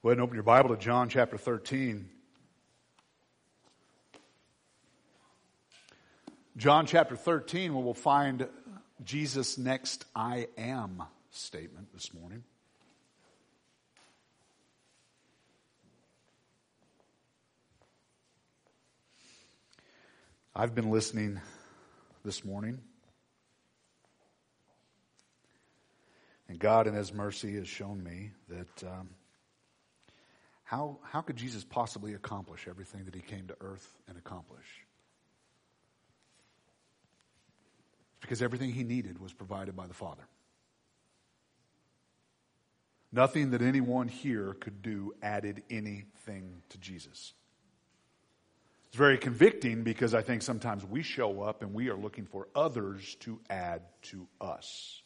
Go ahead and open your Bible to John chapter 13. John chapter 13, where we'll find Jesus' next I am statement this morning. I've been listening this morning, and God in His mercy has shown me that how could Jesus possibly accomplish everything that He came to earth and accomplish? It's because everything He needed was provided by the Father. Nothing that anyone here could do added anything to Jesus. It's very convicting because I think sometimes we show up and we are looking for others to add to us.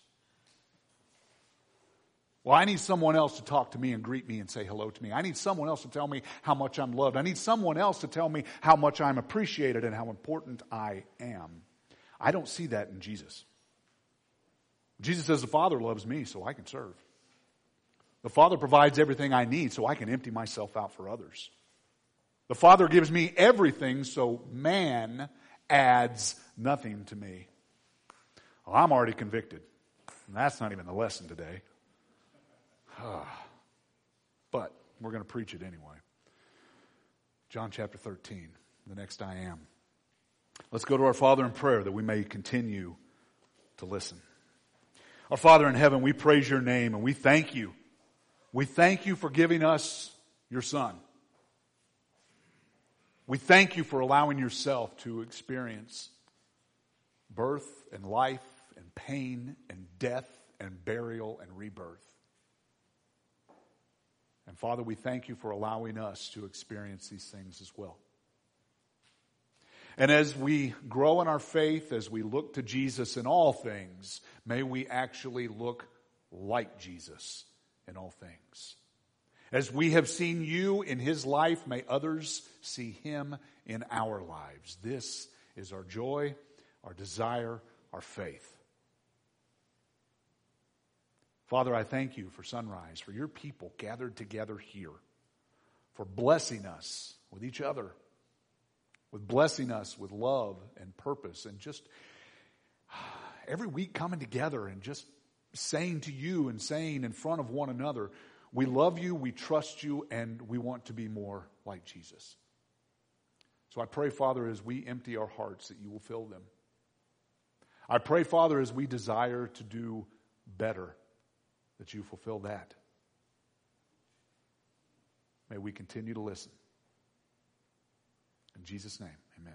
Well, I need someone else to talk to me and greet me and say hello to me. I need someone else to tell me how much I'm loved. I need someone else to tell me how much I'm appreciated and how important I am. I don't see that in Jesus. Jesus says the Father loves me so I can serve. The Father provides everything I need so I can empty myself out for others. The Father gives me everything so man adds nothing to me. Well, I'm already convicted. And that's not even the lesson today. But we're going to preach it anyway. John chapter 13, the next I am. Let's go to our Father in prayer that we may continue to listen. Our Father in heaven, we praise your name and we thank you. We thank you for giving us your Son. We thank you for allowing yourself to experience birth and life and pain and death and burial and rebirth. And Father, we thank you for allowing us to experience these things as well. And as we grow in our faith, as we look to Jesus in all things, may we actually look like Jesus in all things. As we have seen you in His life, may others see Him in our lives. This is our joy, our desire, our faith. Father, I thank you for Sunrise, for your people gathered together here, for blessing us with each other, with blessing us with love and purpose, and just every week coming together and just saying to you and saying in front of one another, we love you, we trust you, and we want to be more like Jesus. So I pray, Father, as we empty our hearts, that you will fill them. I pray, Father, as we desire to do better, that you fulfill that. May we continue to listen. In Jesus' name, amen.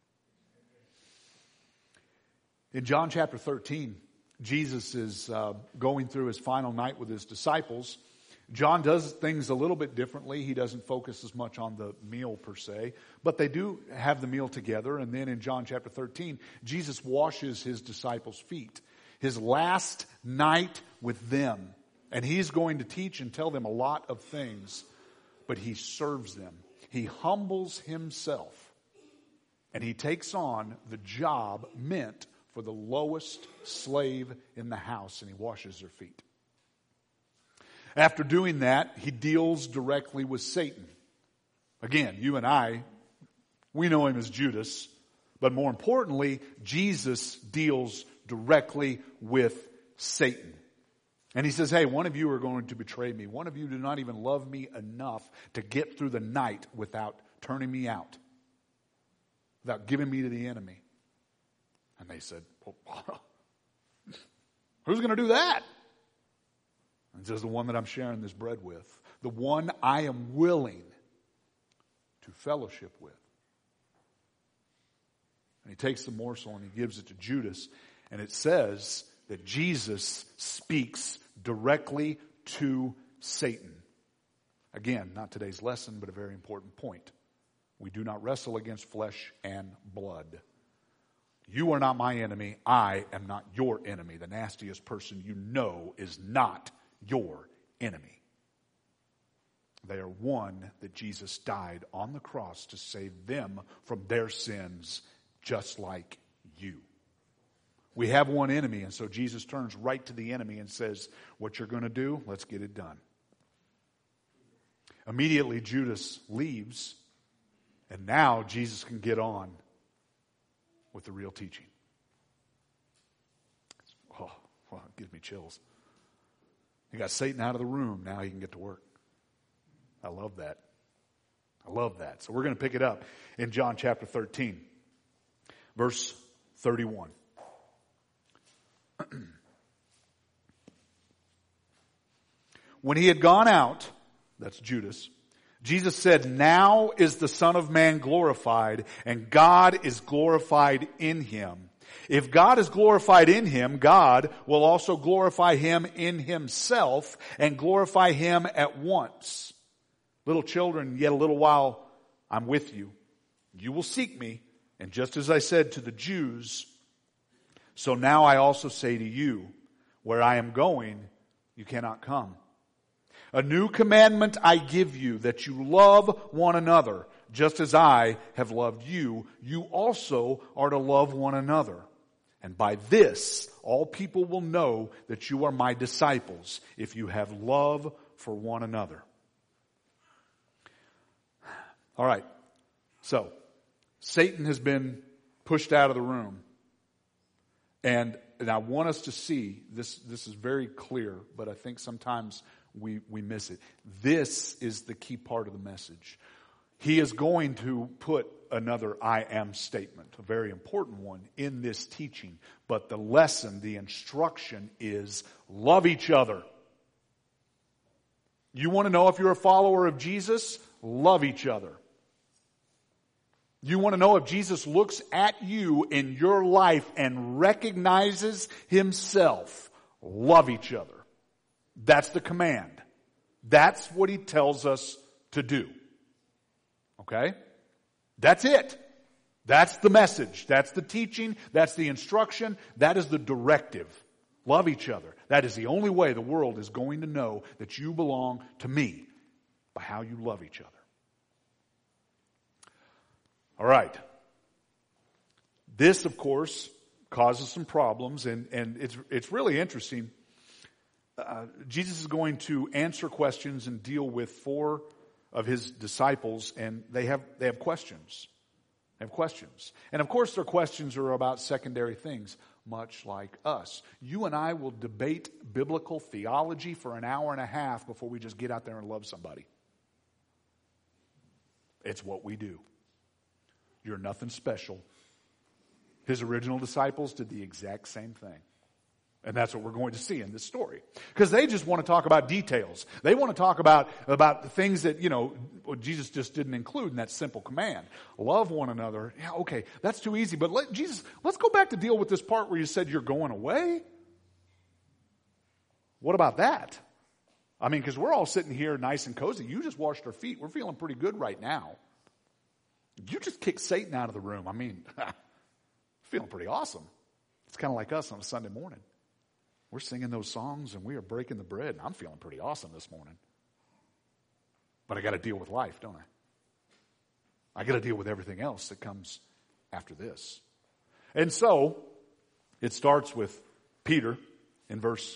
In John chapter 13, Jesus is going through his final night with his disciples. John does things a little bit differently. He doesn't focus as much on the meal per se, but they do have the meal together. And then in John chapter 13, Jesus washes his disciples' feet. His last night with them. And he's going to teach and tell them a lot of things, but he serves them. He humbles himself. And he takes on the job meant for the lowest slave in the house, and he washes their feet. After doing that, he deals directly with Satan. Again, you and I, we know him as Judas, but more importantly, Jesus deals directly with Satan. And he says, hey, one of you are going to betray me. One of you do not even love me enough to get through the night without turning me out, without giving me to the enemy. And they said, well, who's going to do that? And he says, the one that I'm sharing this bread with, the one I am willing to fellowship with. And he takes the morsel and he gives it to Judas. And it says that Jesus speaks directly to Satan. Again, not today's lesson, but a very important point. We do not wrestle against flesh and blood. You are not my enemy. I am not your enemy. The nastiest person you know is not your enemy. They are one that Jesus died on the cross to save them from their sins, just like you. We have one enemy, and so Jesus turns right to the enemy and says, what you're going to do, let's get it done. Immediately Judas leaves, and now Jesus can get on with the real teaching. Oh, it gives me chills. He got Satan out of the room, now he can get to work. I love that. I love that. So we're going to pick it up in John chapter 13, verse 31. When he had gone out, that's Judas, Jesus said, "Now is the Son of Man glorified, and God is glorified in him. If God is glorified in him, God will also glorify him in himself and glorify him at once. Little children, yet a little while I'm with you. You will seek me, and just as I said to the Jews, so now I also say to you, where I am going, you cannot come. A new commandment I give you, that you love one another, just as I have loved you. You also are to love one another. And by this, all people will know that you are my disciples, if you have love for one another." All right. So, Satan has been pushed out of the room. And I want us to see, this is very clear, but I think sometimes we miss it. This is the key part of the message. He is going to put another I am statement, a very important one, in this teaching. But the lesson, the instruction is love each other. You want to know if you're a follower of Jesus? Love each other. You want to know if Jesus looks at you in your life and recognizes himself? Love each other. That's the command. That's what he tells us to do. Okay? That's it. That's the message. That's the teaching. That's the instruction. That is the directive. Love each other. That is the only way the world is going to know that you belong to me, by how you love each other. All right. This, of course, causes some problems, and it's really interesting. Jesus is going to answer questions and deal with 4 of his disciples, and they have questions. They have questions. And of course their questions are about secondary things, much like us. You and I will debate biblical theology for an hour and a half before we just get out there and love somebody. It's what we do. You're nothing special. His original disciples did the exact same thing. And that's what we're going to see in this story. Because they just want to talk about details. They want to talk about the things that, Jesus just didn't include in that simple command. Love one another. Yeah, okay, that's too easy. But let's go back to deal with this part where you said you're going away. What about that? I mean, because we're all sitting here nice and cozy. You just washed our feet. We're feeling pretty good right now. You just kicked Satan out of the room. I mean, feeling pretty awesome. It's kind of like us on a Sunday morning. We're singing those songs and we are breaking the bread. And I'm feeling pretty awesome this morning. But I got to deal with life, don't I? I got to deal with everything else that comes after this. And so, it starts with Peter in verse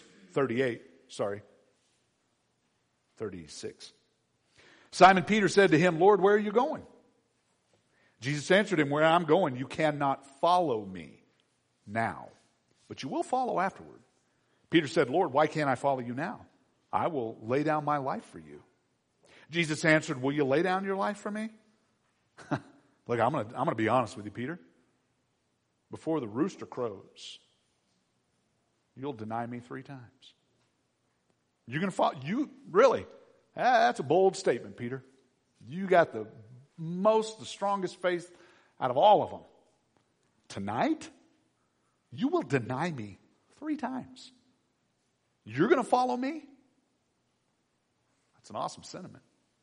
36. Simon Peter said to him, "Lord, where are you going?" Jesus answered him, "Where I'm going, you cannot follow me now, but you will follow afterward." Peter said, "Lord, why can't I follow you now? I will lay down my life for you." Jesus answered, "Will you lay down your life for me?" Look, I'm going to be honest with you, Peter. Before the rooster crows, you'll deny me 3 times. You're going to follow? You really? That's a bold statement, Peter. You got the strongest faith out of all of them. Tonight, you will deny me 3 times. You're going to follow me? That's an awesome sentiment.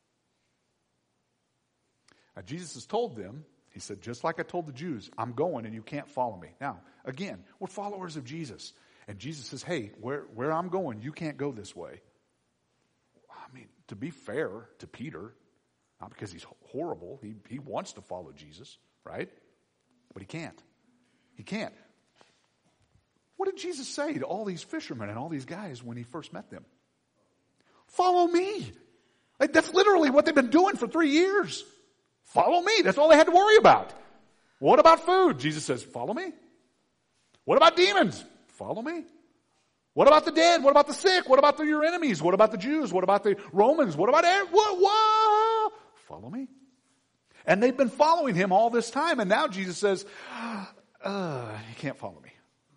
Now, Jesus has told them, he said, just like I told the Jews, I'm going and you can't follow me. Now, again, we're followers of Jesus. And Jesus says, hey, where I'm going, you can't go this way. I mean, to be fair to Peter, not because he's horrible, he wants to follow Jesus, right? But he can't. He can't. What did Jesus say to all these fishermen and all these guys when he first met them? Follow me. Like, that's literally what they've been doing for 3 years. Follow me. That's all they had to worry about. What about food? Jesus says, follow me. What about demons? Follow me. What about the dead? What about the sick? What about your enemies? What about the Jews? What about the Romans? What about what? Follow me. And they've been following him all this time. And now Jesus says, you can't follow me.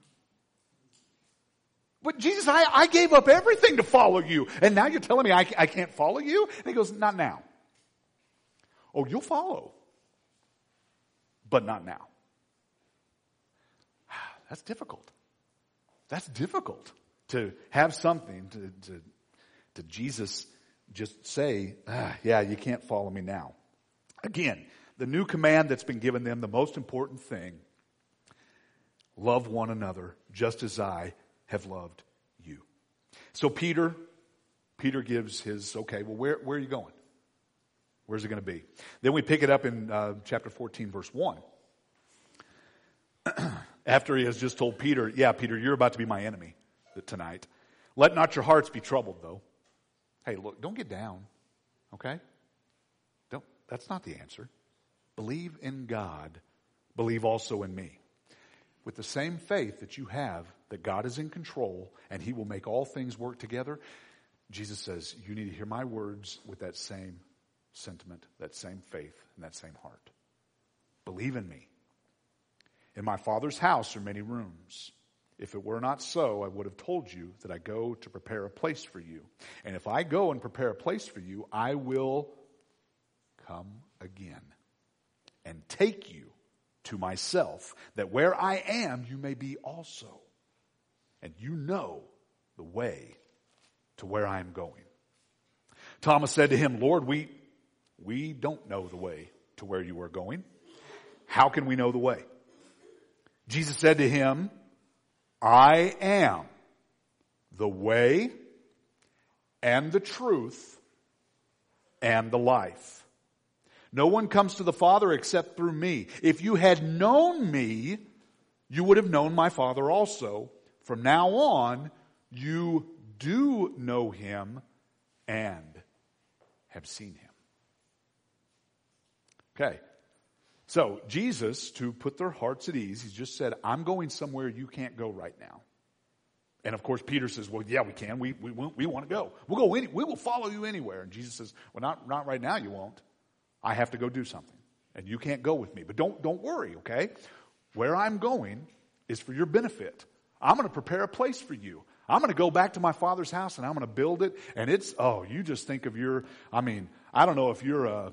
But Jesus, I gave up everything to follow you. And now you're telling me I can't follow you? And he goes, not now. Oh, you'll follow. But not now. That's difficult. That's difficult to have something to Jesus just say, yeah, you can't follow me now. Again, the new command that's been given them, the most important thing, love one another just as I have loved you. So Peter gives his, okay, well, where are you going? Where's it going to be? Then we pick it up in chapter 14, verse 1. After he has just told Peter, yeah, Peter, you're about to be my enemy tonight. Let not your hearts be troubled, though. Hey, look, don't get down, okay? That's not the answer. Believe in God. Believe also in me. With the same faith that you have, that God is in control and he will make all things work together, Jesus says, you need to hear my words with that same sentiment, that same faith, and that same heart. Believe in me. In my Father's house are many rooms. If it were not so, I would have told you that I go to prepare a place for you. And if I go and prepare a place for you, I will come again and take you to myself, that where I am, you may be also. And you know the way to where I am going. Thomas said to him, Lord, we don't know the way to where you are going. How can we know the way? Jesus said to him, I am the way and the truth and the life. No one comes to the Father except through me. If you had known me, you would have known my Father also. From now on, you do know him and have seen him. Okay. So Jesus, to put their hearts at ease, he's just said, I'm going somewhere you can't go right now. And of course, Peter says, well, yeah, we can. We want to go. We will follow you anywhere. And Jesus says, well, not right now you won't. I have to go do something. And you can't go with me. But don't worry, okay? Where I'm going is for your benefit. I'm going to prepare a place for you. I'm going to go back to my Father's house and I'm going to build it. And you just think of I don't know if you're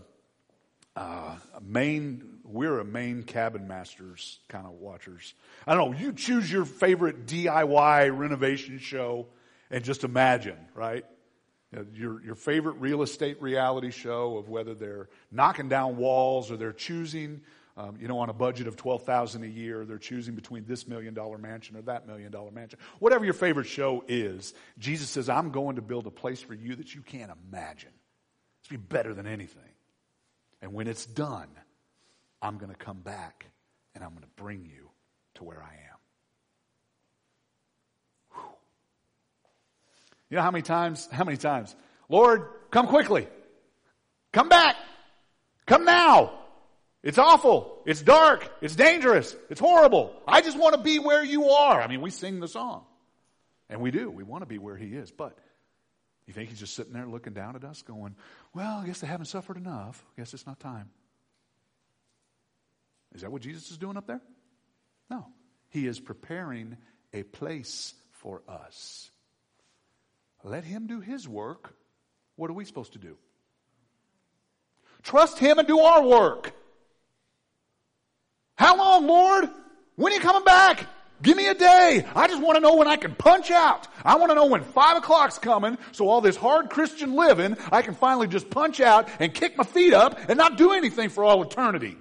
we're a Maine cabin masters kind of watchers. I don't know, you choose your favorite DIY renovation show and just imagine, right? Your favorite real estate reality show of whether they're knocking down walls or they're choosing, on a budget of $12,000 a year, they're choosing between this $1 million mansion or that $1 million mansion. Whatever your favorite show is, Jesus says, I'm going to build a place for you that you can't imagine. It's going to be better than anything. And when it's done, I'm going to come back and I'm going to bring you to where I am. Whew. You know how many times? Lord, come quickly. Come back. Come now. It's awful. It's dark. It's dangerous. It's horrible. I just want to be where you are. I mean, we sing the song. And we do. We want to be where he is. But you think he's just sitting there looking down at us going, well, I guess they haven't suffered enough. I guess it's not time. Is that what Jesus is doing up there? No. He is preparing a place for us. Let him do his work. What are we supposed to do? Trust him and do our work. How long, Lord? When are you coming back? Give me a day. I just want to know when I can punch out. I want to know when 5 o'clock's coming, so all this hard Christian living, I can finally just punch out and kick my feet up and not do anything for all eternity.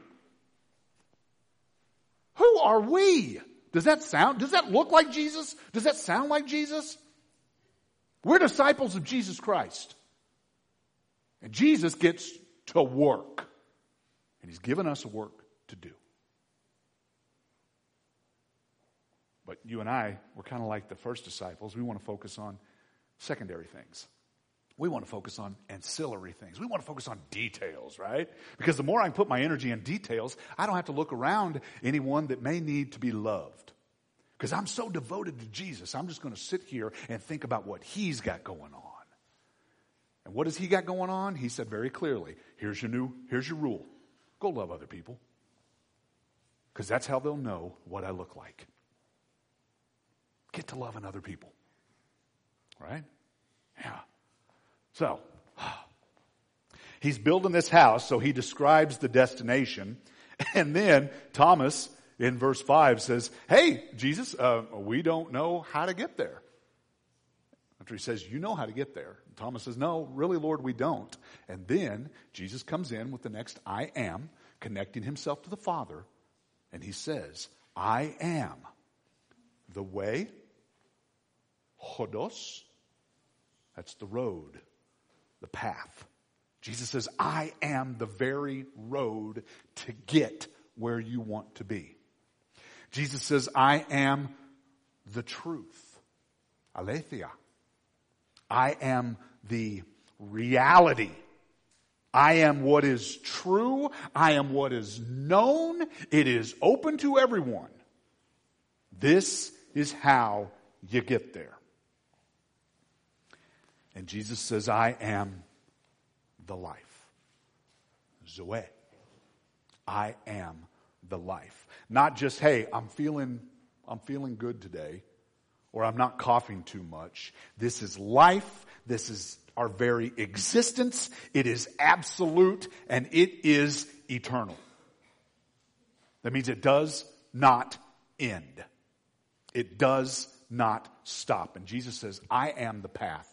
Who are we? Does that look like Jesus? Does that sound like Jesus? We're disciples of Jesus Christ. And Jesus gets to work. And he's given us a work to do. But you and I, we're kind of like the first disciples. We want to focus on secondary things. We want to focus on ancillary things. We want to focus on details, right? Because the more I can put my energy in details, I don't have to look around anyone that may need to be loved. Because I'm so devoted to Jesus, I'm just going to sit here and think about what He's got going on. And what does He got going on? He said very clearly, here's your rule. Go love other people. Because that's how they'll know what I look like. Get to loving other people. Right? Yeah. So, He's building this house, so He describes the destination. And then Thomas, in verse 5, says, hey, Jesus, we don't know how to get there. After He says, you know how to get there. And Thomas says, no, really, Lord, we don't. And then Jesus comes in with the next I am, connecting Himself to the Father. And He says, I am the way, hodos, that's the road, the path. Jesus says, I am the very road to get where you want to be. Jesus says, I am the truth. Aletheia. I am the reality. I am what is true. I am what is known. It is open to everyone. This is how you get there. And Jesus says, I am the life. Zoe. I am the life. Not just, hey, I'm feeling good today, or I'm not coughing too much. This is life. This is our very existence. It is absolute, and it is eternal. That means it does not end. It does not stop. And Jesus says, I am the path.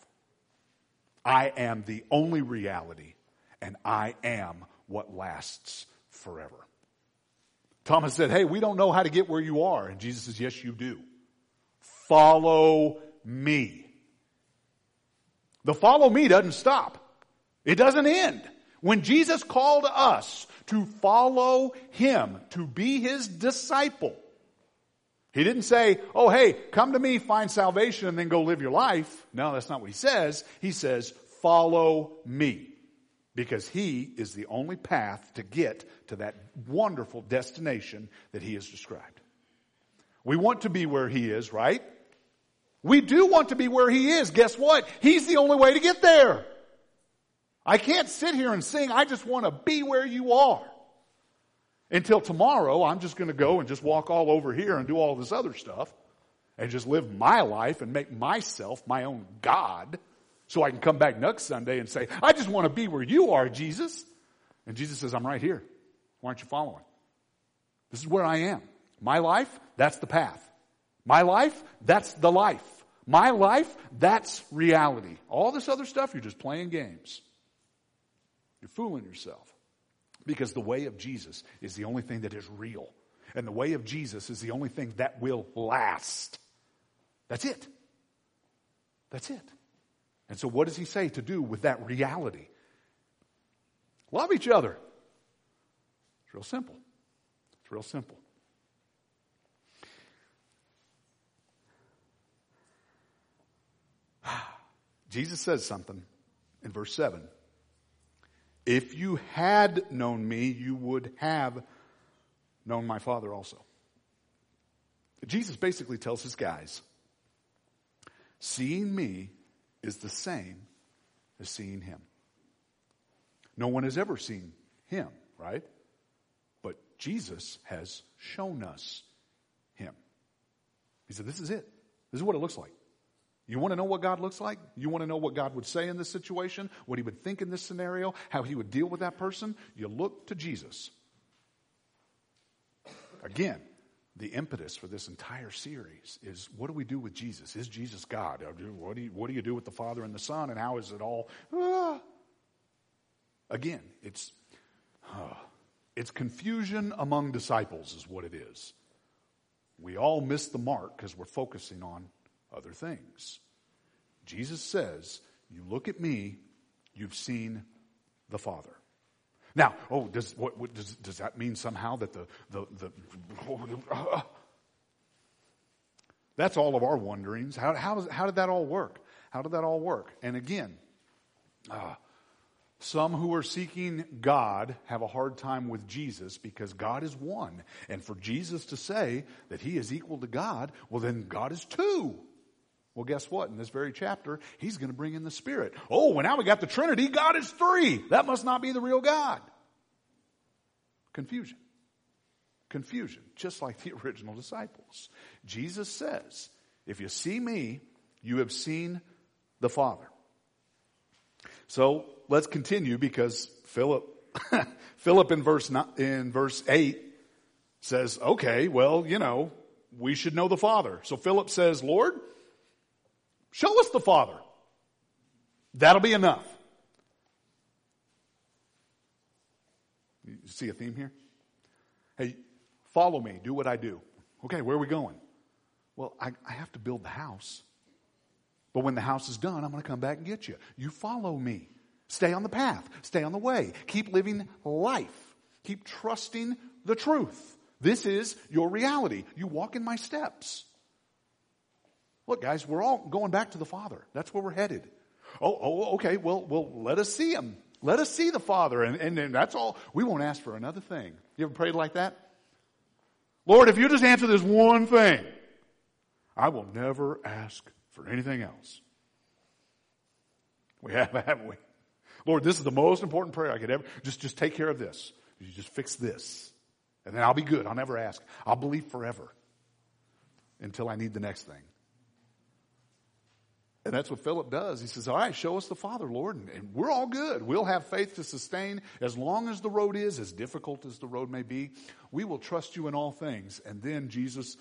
I am the only reality, and I am what lasts forever. Thomas said, hey, we don't know how to get where you are. And Jesus says, yes, you do. Follow me. The follow me doesn't stop. It doesn't end. When Jesus called us to follow Him, to be His disciple, He didn't say, oh, hey, come to me, find salvation, and then go live your life. No, that's not what He says. He says, follow me. Because He is the only path to get to that wonderful destination that He has described. We want to be where He is, right? We do want to be where He is. Guess what? He's the only way to get there. I can't sit here and sing, I just want to be where you are. Until tomorrow, I'm just going to go and just walk all over here and do all this other stuff and just live my life and make myself my own God so I can come back next Sunday and say, I just want to be where you are, Jesus. And Jesus says, I'm right here. Why aren't you following? This is where I am. My life, that's the path. My life, that's the life. My life, that's reality. All this other stuff, you're just playing games. You're fooling yourself. Because the way of Jesus is the only thing that is real. And the way of Jesus is the only thing that will last. That's it. That's it. And so what does He say to do with that reality? Love each other. It's real simple. It's real simple. Jesus says something in verse 7. If you had known me, you would have known my Father also. Jesus basically tells His guys, seeing me is the same as seeing Him. No one has ever seen Him, right? But Jesus has shown us Him. He said, this is it. This is what it looks like. You want to know what God looks like? You want to know what God would say in this situation? What He would think in this scenario? How He would deal with that person? You look to Jesus. Again, the impetus for this entire series is, what do we do with Jesus? Is Jesus God? What do you do with the Father and the Son? And how is it all? Again, it's confusion among disciples is what it is. We all miss the mark because we're focusing on other things. Jesus says, you look at me, you've seen the Father. Now, does that mean somehow that that's all of our wonderings? How did that all work? How did that all work? And again, Some who are seeking God have a hard time with Jesus because God is one. And for Jesus to say that he is equal to God, well then God is two. Well, guess what? In this very chapter, he's going to bring in the Spirit. Oh, well now we got the Trinity. God is three. That must not be the real God. Confusion. Confusion. Just like the original disciples. Jesus says, if you see me, you have seen the Father. So let's continue because Philip in verse 8 says, okay, well, we should know the Father. So Philip says, Lord, show us the Father. That'll be enough. You see a theme here? Hey, follow me. Do what I do. Okay, where are we going? Well, I have to build the house. But when the house is done, I'm going to come back and get you. You follow me. Stay on the path. Stay on the way. Keep living life. Keep trusting the truth. This is your reality. You walk in my steps. Look, guys, we're all going back to the Father. That's where we're headed. Oh, okay. Well, let us see him. Let us see the Father. And that's all. We won't ask for another thing. You ever prayed like that? Lord, if you just answer this one thing, I will never ask for anything else. We have, haven't we? Lord, this is the most important prayer I could ever. Just take care of this. You just fix this. And then I'll be good. I'll never ask. I'll believe forever until I need the next thing. And that's what Philip does. He says, all right, show us the Father, Lord, and we're all good. We'll have faith to sustain as long as the road is, as difficult as the road may be. We will trust you in all things. And then Jesus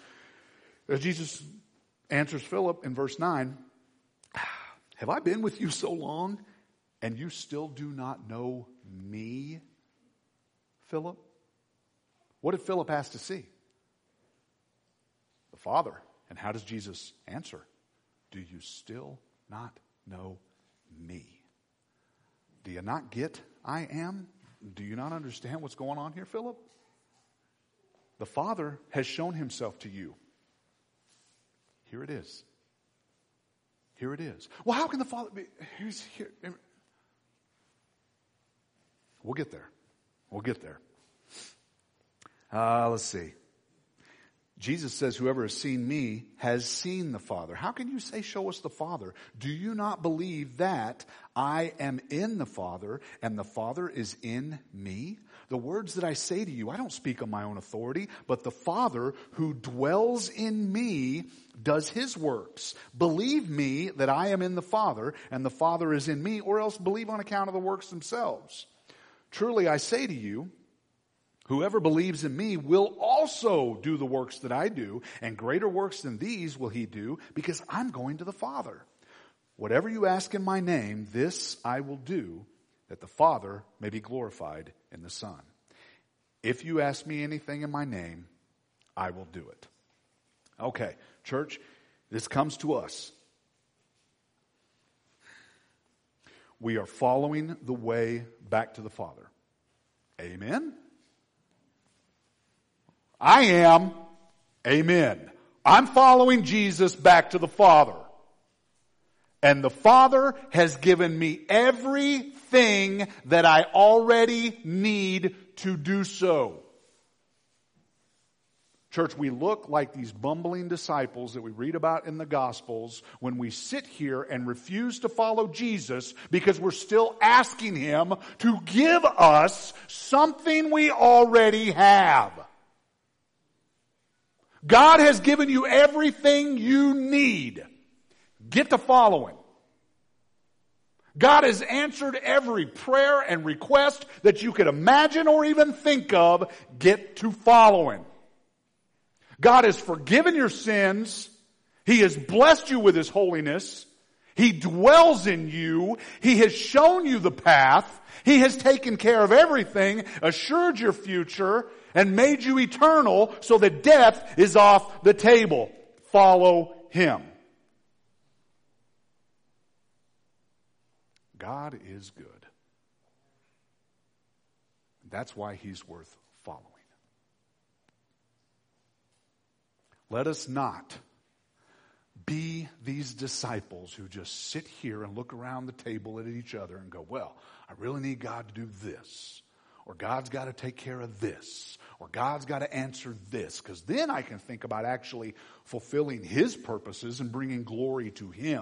answers Philip in verse 9, have I been with you so long and you still do not know me, Philip? What did Philip ask to see? The Father. And how does Jesus answer? Do you still not know me? Do you not get I am? Do you not understand what's going on here, Philip? The Father has shown himself to you. Here it is. Here it is. Well, how can the Father be? He's here. We'll get there. We'll get there. Let's see. Jesus says, whoever has seen me has seen the Father. How can you say, show us the Father? Do you not believe that I am in the Father and the Father is in me? The words that I say to you, I don't speak on my own authority, but the Father who dwells in me does his works. Believe me that I am in the Father and the Father is in me, or else believe on account of the works themselves. Truly I say to you, whoever believes in me will also do the works that I do, and greater works than these will he do, because I'm going to the Father. Whatever you ask in my name, this I will do, that the Father may be glorified in the Son. If you ask me anything in my name, I will do it. Okay, church, this comes to us. We are following the way back to the Father. Amen? I am. Amen. I'm following Jesus back to the Father. And the Father has given me everything that I already need to do so. Church, we look like these bumbling disciples that we read about in the Gospels when we sit here and refuse to follow Jesus because we're still asking him to give us something we already have. God has given you everything you need. Get to following. God has answered every prayer and request that you could imagine or even think of. Get to following. God has forgiven your sins. He has blessed you with his holiness. He dwells in you. He has shown you the path. He has taken care of everything, assured your future, and made you eternal so that death is off the table. Follow him. God is good. That's why he's worth following. Let us not be these disciples who just sit here and look around the table at each other and go, well, I really need God to do this. Or God's got to take care of this. Or God's got to answer this. Because then I can think about actually fulfilling His purposes and bringing glory to Him.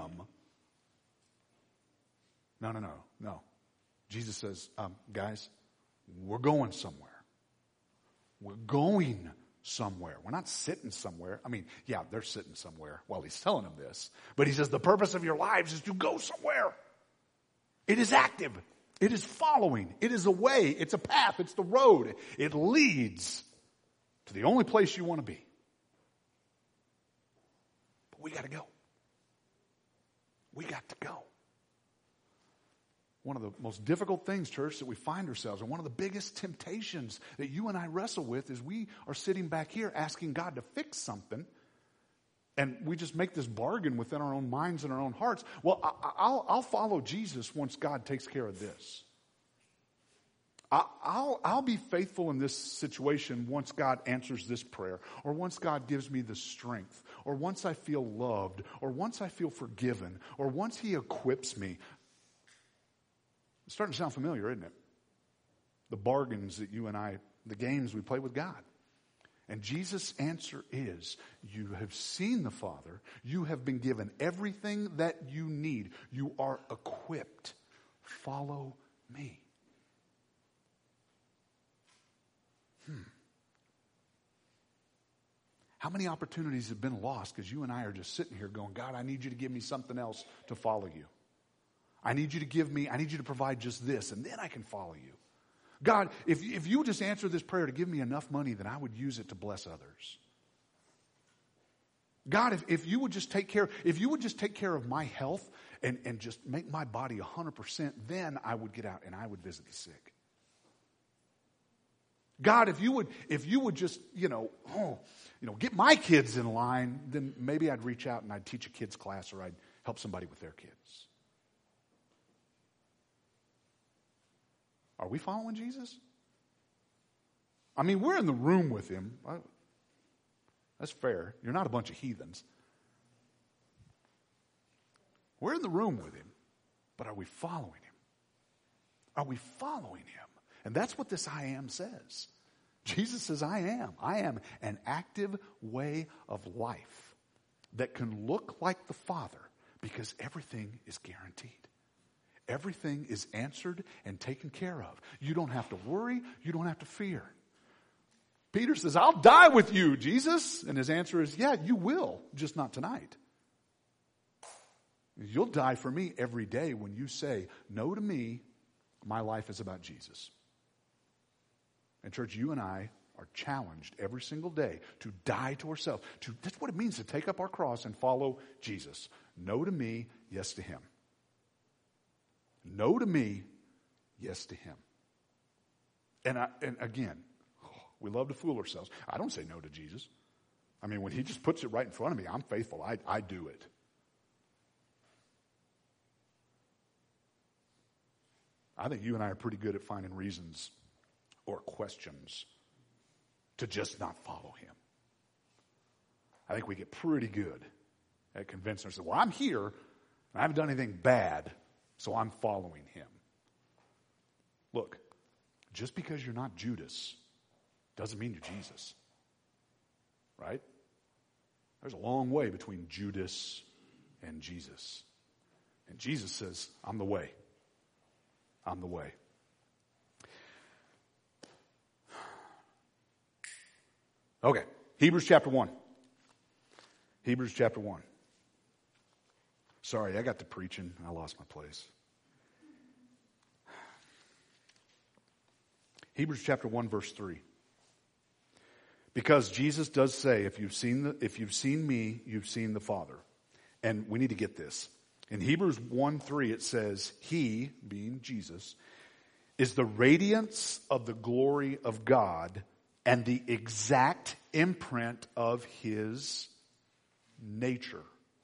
No. Jesus says, guys, we're going somewhere. We're going somewhere. We're not sitting somewhere. I mean, yeah, they're sitting somewhere while He's telling them this. But He says the purpose of your lives is to go somewhere. It is active. It is following. It is a way. It's a path. It's the road. It leads to the only place you want to be. But we got to go. We got to go. One of the most difficult things, church, that we find ourselves, and one of the biggest temptations that you and I wrestle with is we are sitting back here asking God to fix something, and we just make this bargain within our own minds and our own hearts. Well, I'll follow Jesus once God takes care of this. I'll be faithful in this situation once God answers this prayer, or once God gives me the strength, or once I feel loved, or once I feel forgiven, or once He equips me. It's starting to sound familiar, isn't it? The bargains that you and I, the games we play with God. And Jesus' answer is, you have seen the Father. You have been given everything that you need. You are equipped. Follow me. How many opportunities have been lost because you and I are just sitting here going, God, I need you to give me something else to follow you. I need you to provide just this, and then I can follow you. God, if you just answer this prayer to give me enough money, then I would use it to bless others. God, if you would just take care of my health and just make my body 100%, then I would get out and I would visit the sick. God, if you would just, get my kids in line, then maybe I'd reach out and I'd teach a kids class, or I'd help somebody with their kids. Are we following Jesus? I mean, we're in the room with Him. That's fair. You're not a bunch of heathens. We're in the room with Him. But are we following Him? Are we following Him? And that's what this I am says. Jesus says, I am. I am an active way of life that can look like the Father, because everything is guaranteed. Everything is answered and taken care of. You don't have to worry. You don't have to fear. Peter says, I'll die with you, Jesus. And His answer is, yeah, you will, just not tonight. You'll die for me every day when you say, no to me, my life is about Jesus. And church, you and I are challenged every single day to die to ourselves. That's what it means to take up our cross and follow Jesus. No to me, yes to Him. No to me, yes to Him. And again, we love to fool ourselves. I don't say no to Jesus. I mean, when He just puts it right in front of me, I'm faithful. I do it. I think you and I are pretty good at finding reasons or questions to just not follow Him. I think we get pretty good at convincing ourselves, well, I'm here, and I haven't done anything bad, so I'm following Him. Look, just because you're not Judas doesn't mean you're Jesus. Right? There's a long way between Judas and Jesus. And Jesus says, I'm the way. I'm the way. Okay, Hebrews chapter 1. Hebrews chapter 1. Sorry, I got to preaching. I lost my place. Hebrews chapter 1, verse 3. Because Jesus does say, if you've seen me, you've seen the Father. And we need to get this. In Hebrews 1:3 it says, He, being Jesus, is the radiance of the glory of God and the exact imprint of His nature.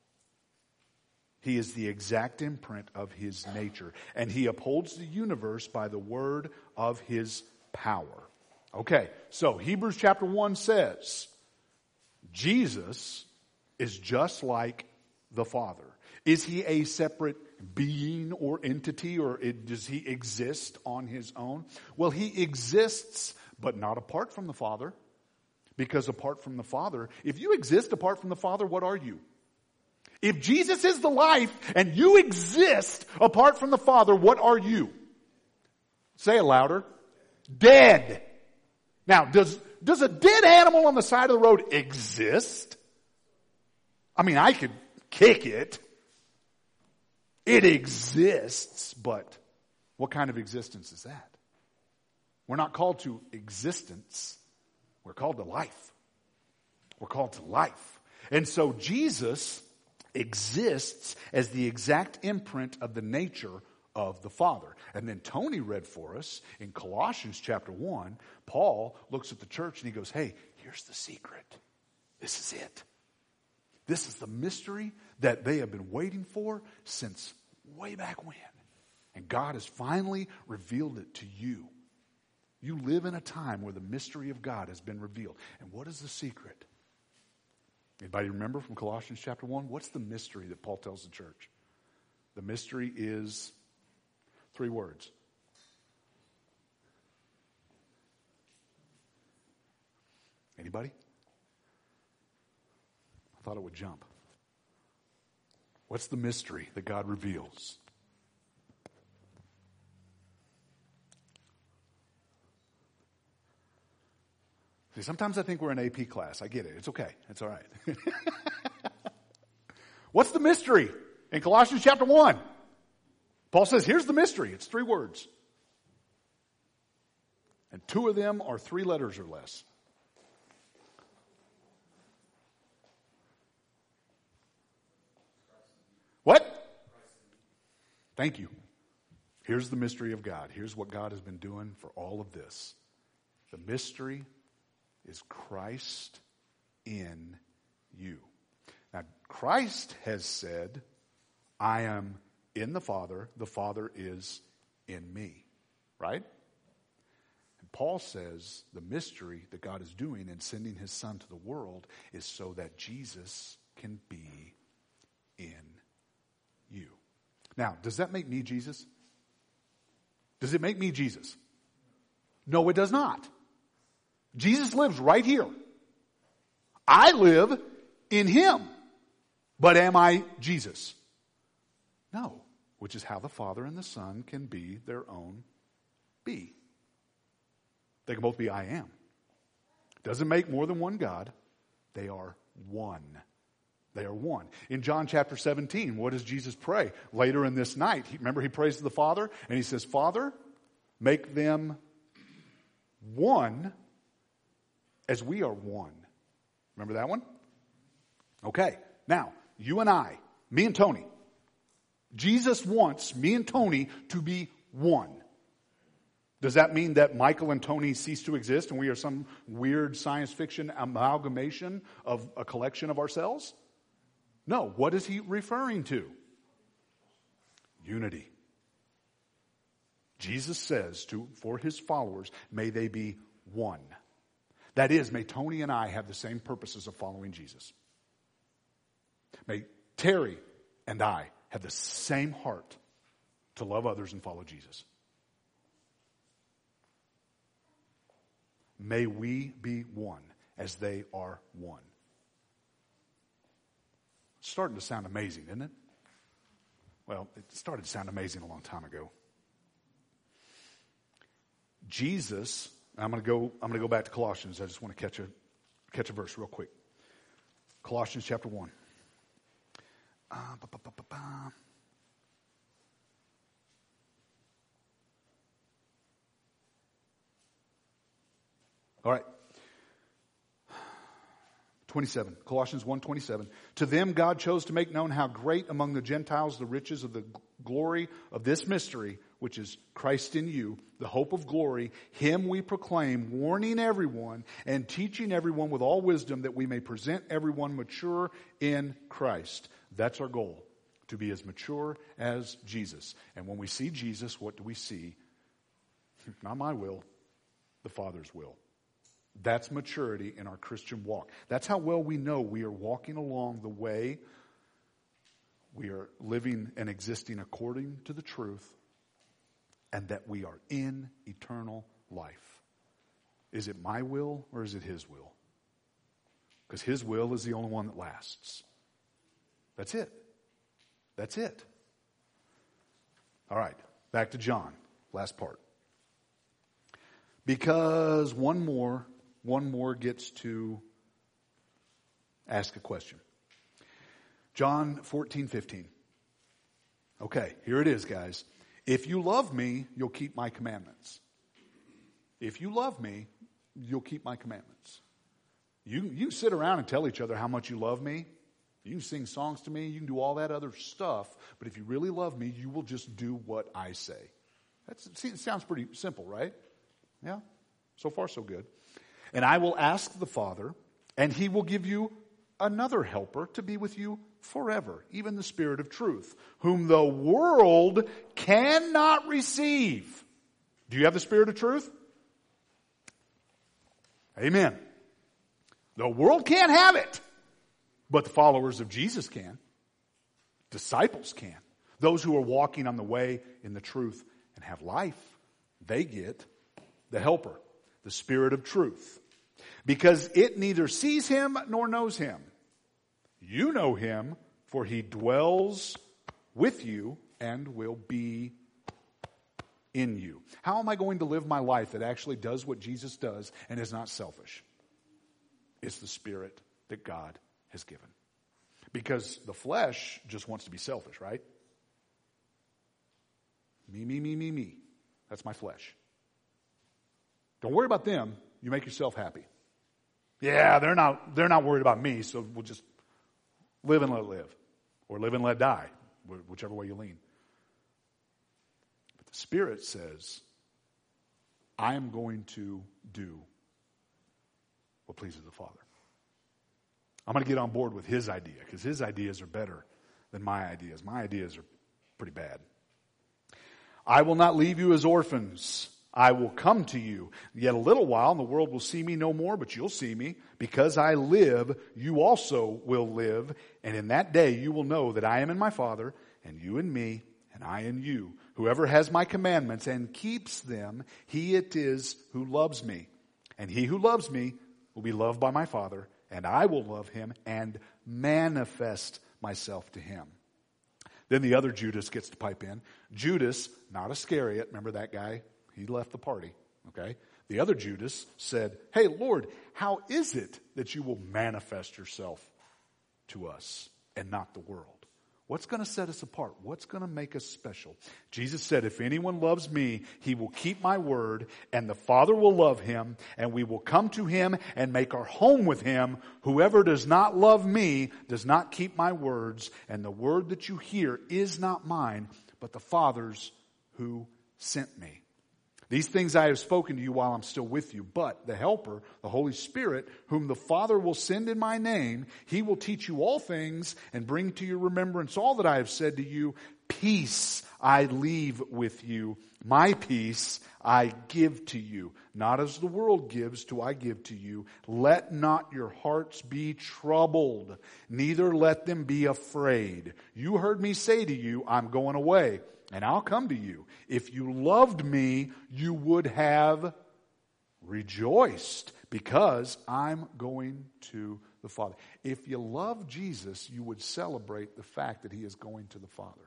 He is the exact imprint of His nature. And He upholds the universe by the word of His power. Okay, so Hebrews chapter 1 says, Jesus is just like the Father? Is he a separate being or entity, or does he exist on his own? Well, he exists, but not apart from the Father. Because apart from the Father, if you exist apart from the Father, what are you? If Jesus is the life and you exist apart from the Father, what are you? Say it louder. Dead. Now, does a dead animal on the side of the road exist? I mean, I could kick it. It exists, but what kind of existence is that? We're not called to existence. We're called to life. We're called to life. And so Jesus exists as the exact imprint of the nature of the Father. And then Tony read for us in Colossians chapter 1, Paul looks at the church and he goes, hey, here's the secret. This is it. This is the mystery that they have been waiting for since way back when. And God has finally revealed it to you. You live in a time where the mystery of God has been revealed. And what is the secret? Anybody remember from Colossians chapter 1? What's the mystery that Paul tells the church? The mystery is 3 words. Anybody? I thought it would jump. What's the mystery that God reveals? See, sometimes I think we're in AP class. I get it. It's okay. It's all right. What's the mystery? In Colossians chapter 1, Paul says, here's the mystery. It's 3 words. And 2 of them are 3 letters or less. What? Thank you. Here's the mystery of God. Here's what God has been doing for all of this. The mystery is Christ in you. Now, Christ has said, I am in the Father is in me. Right? And Paul says the mystery that God is doing in sending his Son to the world is so that Jesus can be in you. Now, does that make me Jesus? Does it make me Jesus? No, it does not. Jesus lives right here. I live in him. But am I Jesus? No. Which is how the Father and the Son can be their own be. They can both be I am. Doesn't make more than one God. They are one. They are one. In John chapter 17, what does Jesus pray? Later in this night, remember he prays to the Father and he says, Father, make them one as we are one. Remember that one? Okay. Now, you and I, me and Tony, Jesus wants me and Tony to be one. Does that mean that Michael and Tony cease to exist and we are some weird science fiction amalgamation of a collection of ourselves? No. What is he referring to? Unity. Jesus says for his followers, may they be one. That is, may Tony and I have the same purposes of following Jesus. May Terry and I have the same heart to love others and follow Jesus. May we be one as they are one. It's starting to sound amazing, isn't it? Well, it started to sound amazing a long time ago. Jesus, I'm going to go back to Colossians. I just want to catch a verse real quick. Colossians chapter 1. All right. 27. Colossians 1:27. To them God chose to make known how great among the Gentiles the riches of the glory of this mystery, which is Christ in you, the hope of glory. Him we proclaim, warning everyone and teaching everyone with all wisdom, that we may present everyone mature in Christ. That's our goal, to be as mature as Jesus. And when we see Jesus, what do we see? Not my will, the Father's will. That's maturity in our Christian walk. That's how well we know we are walking along the way we are living and existing according to the truth, and that we are in eternal life. Is it my will or is it His will? Because His will is the only one that lasts. That's it. That's it. All right, back to John, last part. Because one more gets to ask a question. John 14:15. Okay, here it is, guys. If you love me, you'll keep my commandments. If you love me, you'll keep my commandments. You can sit around and tell each other how much you love me. You can sing songs to me. You can do all that other stuff. But if you really love me, you will just do what I say. It sounds pretty simple, right? Yeah? So far, so good. And I will ask the Father, and He will give you another helper to be with you forever, even the Spirit of truth, whom the world cannot receive. Do you have the Spirit of truth? Amen. The world can't have it, but the followers of Jesus can. Disciples can. Those who are walking on the way in the truth and have life, they get the helper, the Spirit of truth. Because it neither sees Him nor knows Him. You know Him, for He dwells with you and will be in you. How am I going to live my life that actually does what Jesus does and is not selfish? It's the Spirit that God has given. Because the flesh just wants to be selfish, right? Me, me, me, me, me. That's my flesh. Don't worry about them. You make yourself happy. Yeah, they're not worried about me, so we'll just live and let live. Or live and let die, whichever way you lean. But the Spirit says, I am going to do what pleases the Father. I'm going to get on board with His idea, because His ideas are better than my ideas. My ideas are pretty bad. I will not leave you as orphans. I will come to you. Yet a little while, and the world will see me no more, but you'll see me. Because I live, you also will live. And in that day you will know that I am in my Father, and you in me, and I in you. Whoever has my commandments and keeps them, he it is who loves me. And he who loves me will be loved by my Father, and I will love him and manifest myself to him. Then the other Judas gets to pipe in. Judas, not Iscariot, remember that guy? He left the party, okay? The other Judas said, hey, Lord, how is it that you will manifest yourself to us and not the world? What's going to set us apart? What's going to make us special? Jesus said, if anyone loves me, he will keep my word, and the Father will love him, and we will come to him and make our home with him. Whoever does not love me does not keep my words, and the word that you hear is not mine, but the Father's who sent me. These things I have spoken to you while I'm still with you. But the Helper, the Holy Spirit, whom the Father will send in my name, he will teach you all things and bring to your remembrance all that I have said to you. Peace I leave with you. My peace I give to you. Not as the world gives do I give to you. Let not your hearts be troubled, neither let them be afraid. You heard me say to you, I'm going away, and I'll come to you. If you loved me, you would have rejoiced, because I'm going to the Father. If you love Jesus, you would celebrate the fact that he is going to the Father.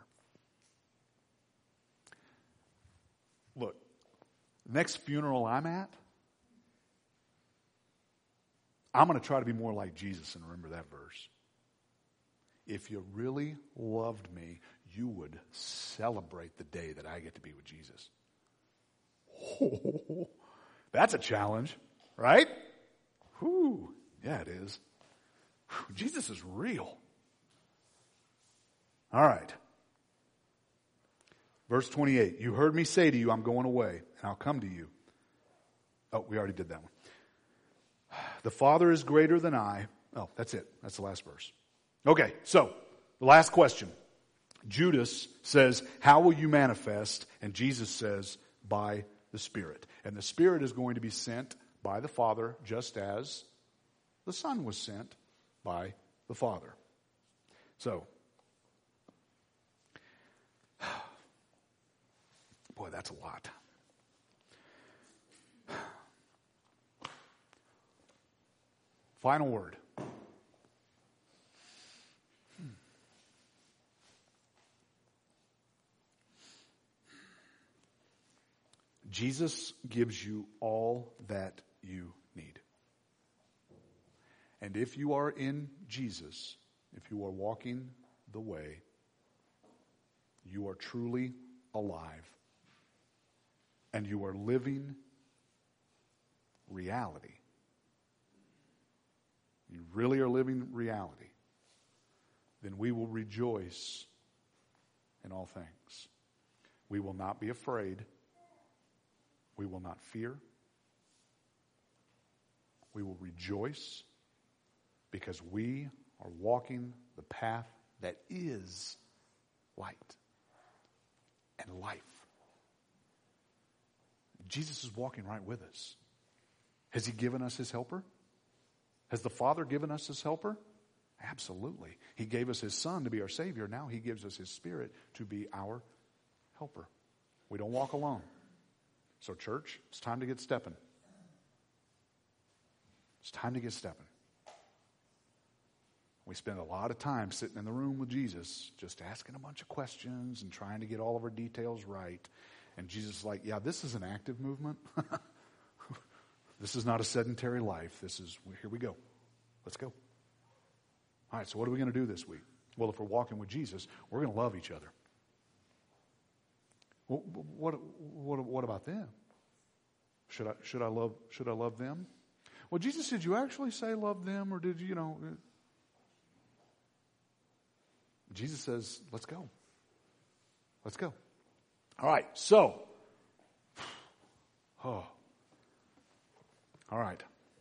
Look, next funeral I'm at, I'm going to try to be more like Jesus and remember that verse. If you really loved me, you would celebrate the day that I get to be with Jesus. Oh, that's a challenge, right? Whew, yeah, it is. Whew, Jesus is real. All right. Verse 28, you heard me say to you, I'm going away, and I'll come to you. Oh, we already did that one. The Father is greater than I. Oh, that's it. That's the last verse. Okay, so the last question. Judas says, how will you manifest? And Jesus says, by the Spirit. And the Spirit is going to be sent by the Father, just as the Son was sent by the Father. So, Boy, that's a lot. Final word. Jesus gives you all that you need. And if you are in Jesus, if you are walking the way, you are truly alive. And you are living reality. You really are living reality. Then we will rejoice in all things. We will not be afraid. We will not fear. We will rejoice because we are walking the path that is light and life. Jesus is walking right with us. Has he given us his helper? Has the Father given us his helper? Absolutely. He gave us his Son to be our Savior. Now he gives us his Spirit to be our helper. We don't walk alone. So church, it's time to get stepping. It's time to get stepping. We spend a lot of time sitting in the room with Jesus, just asking a bunch of questions and trying to get all of our details right. And Jesus is like, yeah, this is an active movement. This is not a sedentary life. This is, here we go. Let's go. All right, so what are we going to do this week? Well, if we're walking with Jesus, we're going to love each other. Well, what about them? Should I love them? Well, Jesus, did you actually say love them, or did you know? Jesus says, let's go. Let's go. All right, so. Oh. All right.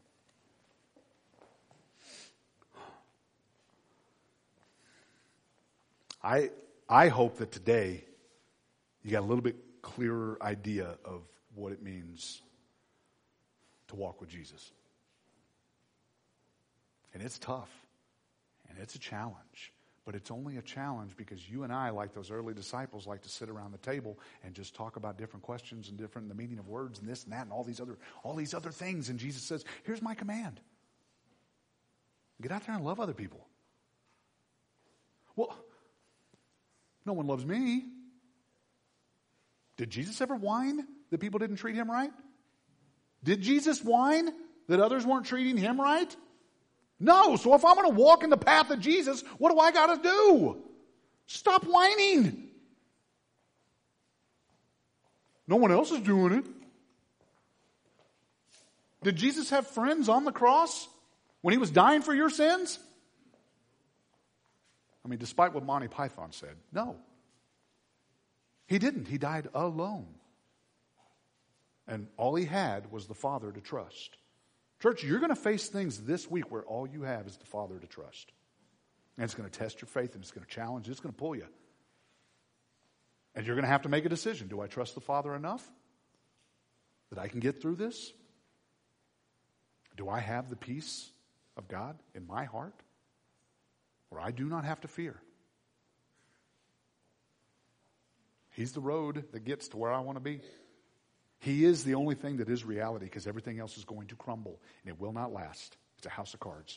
I hope that today you got a little bit clearer idea of what it means to walk with Jesus. And it's tough. And it's a challenge. But it's only a challenge because you and I, like those early disciples, like to sit around the table and just talk about different questions and the meaning of words and this and that and all these other things. And Jesus says, here's my command. Get out there and love other people. Well, no one loves me. Did Jesus ever whine that people didn't treat him right? Did Jesus whine that others weren't treating him right? No. So if I'm going to walk in the path of Jesus, what do I got to do? Stop whining. No one else is doing it. Did Jesus have friends on the cross when he was dying for your sins? I mean, despite what Monty Python said, no. He didn't. He died alone. And all he had was the Father to trust. Church, you're going to face things this week where all you have is the Father to trust. And it's going to test your faith, and it's going to challenge, it's going to pull you. And you're going to have to make a decision. Do I trust the Father enough that I can get through this? Do I have the peace of God in my heart where I do not have to fear? He's the road that gets to where I want to be. He is the only thing that is reality because everything else is going to crumble and it will not last. It's a house of cards.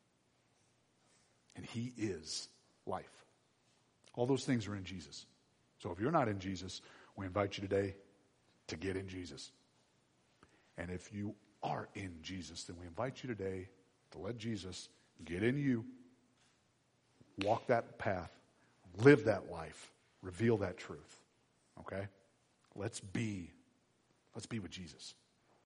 And he is life. All those things are in Jesus. So if you're not in Jesus, we invite you today to get in Jesus. And if you are in Jesus, then we invite you today to let Jesus get in you, walk that path, live that life, reveal that truth. Okay? Let's be with Jesus.